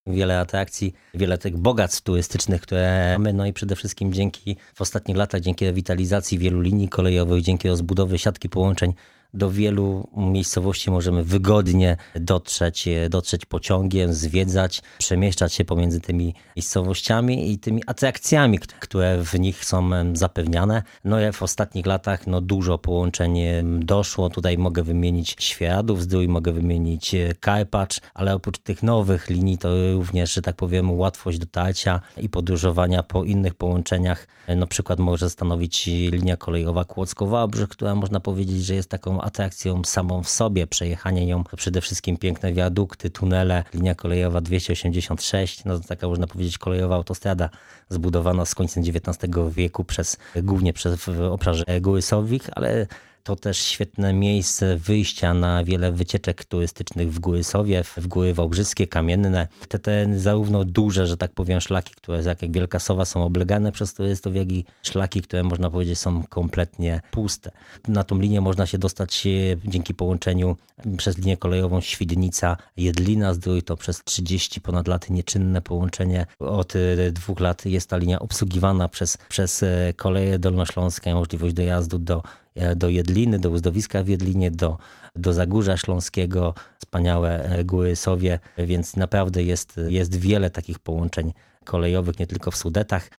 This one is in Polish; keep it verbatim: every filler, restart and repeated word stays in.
wiele atrakcji, wiele tych bogactw turystycznych, które mamy, no i przede wszystkim dzięki w ostatnich latach, dzięki rewitalizacji wielu linii kolejowych, dzięki rozbudowie siatki połączeń do wielu miejscowości możemy wygodnie dotrzeć, dotrzeć pociągiem, zwiedzać, przemieszczać się pomiędzy tymi miejscowościami i tymi atrakcjami, które w nich są zapewniane. No i w ostatnich latach no, dużo połączeń doszło. Tutaj mogę wymienić Świeradów-Zdrój, mogę wymienić Karpacz, ale oprócz tych nowych linii to również, że tak powiem, łatwość dotarcia i podróżowania po innych połączeniach. Na przykład może stanowić linia kolejowa Kłodzko-Wałbrzych, która można powiedzieć, że jest taką atrakcją samą w sobie. Przejechanie ją to przede wszystkim piękne wiadukty, tunele, linia kolejowa dwieście osiemdziesiąt sześć, no taka można powiedzieć kolejowa autostrada zbudowana z końcem dziewiętnastego wieku przez, głównie przez w obszarze Góry Sowich, ale to też świetne miejsce wyjścia na wiele wycieczek turystycznych w Góry Sowie, w Góry Wałbrzyskie, Kamienne. Te, te zarówno duże, że tak powiem, szlaki, które jak Wielka Sowa są oblegane przez turystów, jak i szlaki, które można powiedzieć są kompletnie puste. Na tą linię można się dostać dzięki połączeniu przez linię kolejową Świdnica-Jedlina-Zdrój. To przez trzydzieści ponad lat nieczynne połączenie. Od dwóch lat jest ta linia obsługiwana przez, przez koleje dolnośląskie, możliwość dojazdu do do Jedliny, do uzdowiska w Jedlinie, do, do Zagórza Śląskiego, wspaniałe Góry Sowie, więc naprawdę jest, jest wiele takich połączeń kolejowych, nie tylko w Sudetach.